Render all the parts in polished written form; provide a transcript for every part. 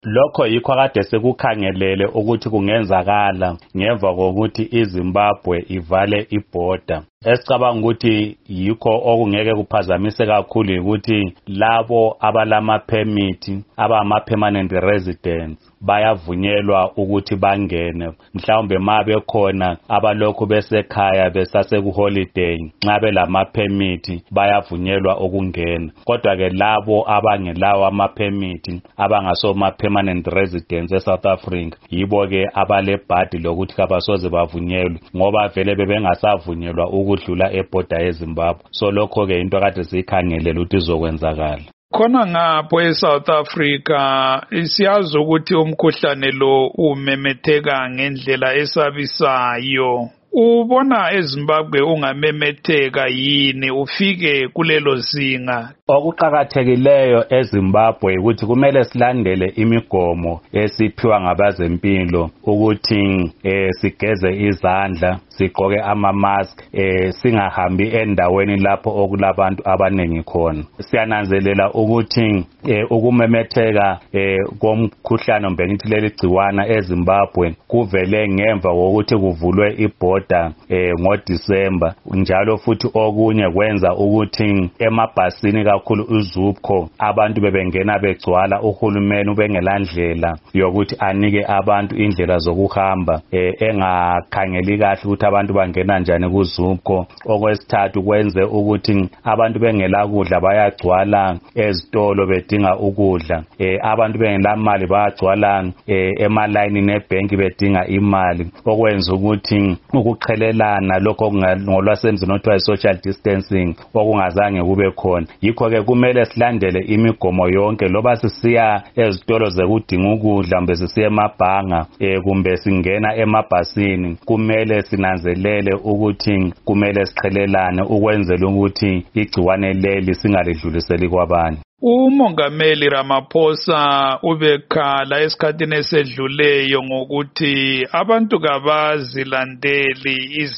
Lokho yikho kade sekukhangelele ukuthi kungenzakala ngemva kokuthi iZimbabwe ivale ibhoda. Esicabanga ukuthi yikho okungeke kuphazamise kakhulu ukuthi labo abalama permit abama-permanent residents bayavunyelwa ukuthi bangene, mhlawumbe mabe khona abalokhu besekhaya besasekuholiday nxa belama permit bayavunyelwa ukungena. Kodwa ke labo abangelawo ama permit abangasoma permanent residents eSouth Africa yibo ke abalebhadi lokuthi kabasoze bavunyelwe ngoba vele bebengasavunyelwa ukudlula ebhoda yeZimbabwe. So lokho ke into kade sikhangelele ukuthi izokwenzakala. Khona ngapho eSouth Africa siyazi ukuthi umkhuhlane lo umemetheka ngendlela esabisayo. Ubona eZimbabwe ungamemetheka yini ufike kulelo zinga? Okuqakathekileyo eZimbabwe ukuthi kumele silandele imigomo esiphiwa ngabazempilo ukuthi sigeze izandla, sigqoke ama-mask, singahambi endaweni lapho okulabantu abaningi khona. Siyananzelela ukuthi ukumemetheka komkhuhlane mbengithi leli gciwana eZimbabwe kuvele ngemva kokuthi kuvulwe ibhoda ngoDisemba, njalo futhi okunye kwenza ukuthi emabhasini kakhulu uZupco abantu bebengena begcwala, uhulumeni ubengelandlela yokuthi anike abantu indlela zokuhamba, engakhangeli kahle ukuthi abantu bangena njani kuZupco. Okwesithathu kwenze ukuthi abantu bengela kudla bayagcwala ezitolo bedinga ukudla, abantu bengela mali bayagcwala emalayini ebhenki bedinga imali, okwenza ukuthi ukuqhelelana lokho ngolwasemzini othiwa social distancing okungazange kube khona. Yikho ke kumele silandele imigomo yonke loba sisiya ezitolo zekudinga ukudla kumbe sisiya emabhanga kumbe singena emabhasini, kumele sinanzelele ukuthi kumele siqhelelane ukwenzela ukuthi igciwane leli singalidluliseli kwabanye. UMongameli Ramaphosa ubekhala esikhathini esedluleyo ngokuthi abantu kabazilandeli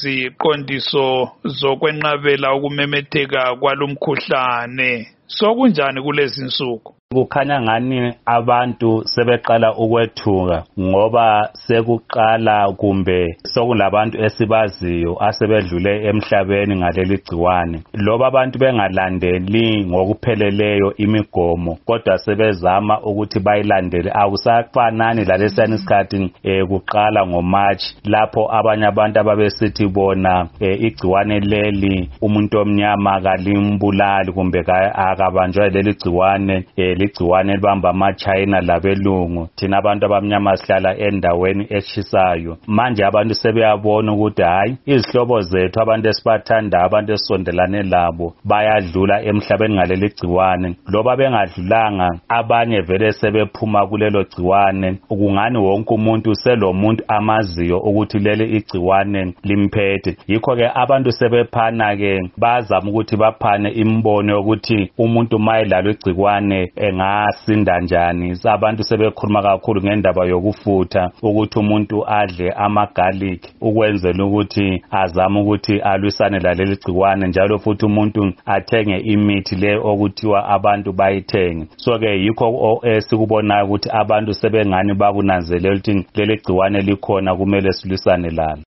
iziqondiso zokwenqabela ukumemetheka kwalomkhuhlane. Sokunjani kulezi nsuku? Kukhanya ngani abantu sebeqala ukwethuka ngoba sekuqala kumbe sokulabantu esibaziyo asebedlule emhlabeni ngaleli gciwane. Loba abantu bengalandeli ngokupheleleyo imigomo kodwa sebezama ukuthi bayilandele, akusafanani lalesiyani isikhathi kuqala ngoMarch lapho abanye abantu ababesithi bona igciwane leli umuntu omnyama kalimbulali kumbe akabanjwa leli gciwane, ligciwane libamba ama-China labelungu, thina abantu abamnyama sihlala endaweni eshisayo. Manje abantu sebeyabona ukuthi hayi izihlobo zethu abantu esibathanda, abantu esondelane labo bayadlula emhlabeni ngaleli gciwane. Loba bengadlulanga abanye vele sebephuma kulelo gciwane, kungani wonke umuntu selomuntu amaziyo ukuthi leli igciwane limphethe. Yikho ke abantu sebephana ke bazama ukuthi baphane imbono ukuthi umuntu mayelalo igciwane engasinda njani. Abantu sebekhuluma kakhulu ngendaba yokufutha ukuthi umuntu adle ama-garlic ukwenzela ukuthi azame ukuthi alwisane laleli gciwane, njalo futhi umuntu athenge imithi le okuthiwa abantu bayithenge. So ke yikho esikubonayo ukuthi abantu sebengani bakunanzelela ukuthi leli gciwane likhona, kumele silwisane lalo.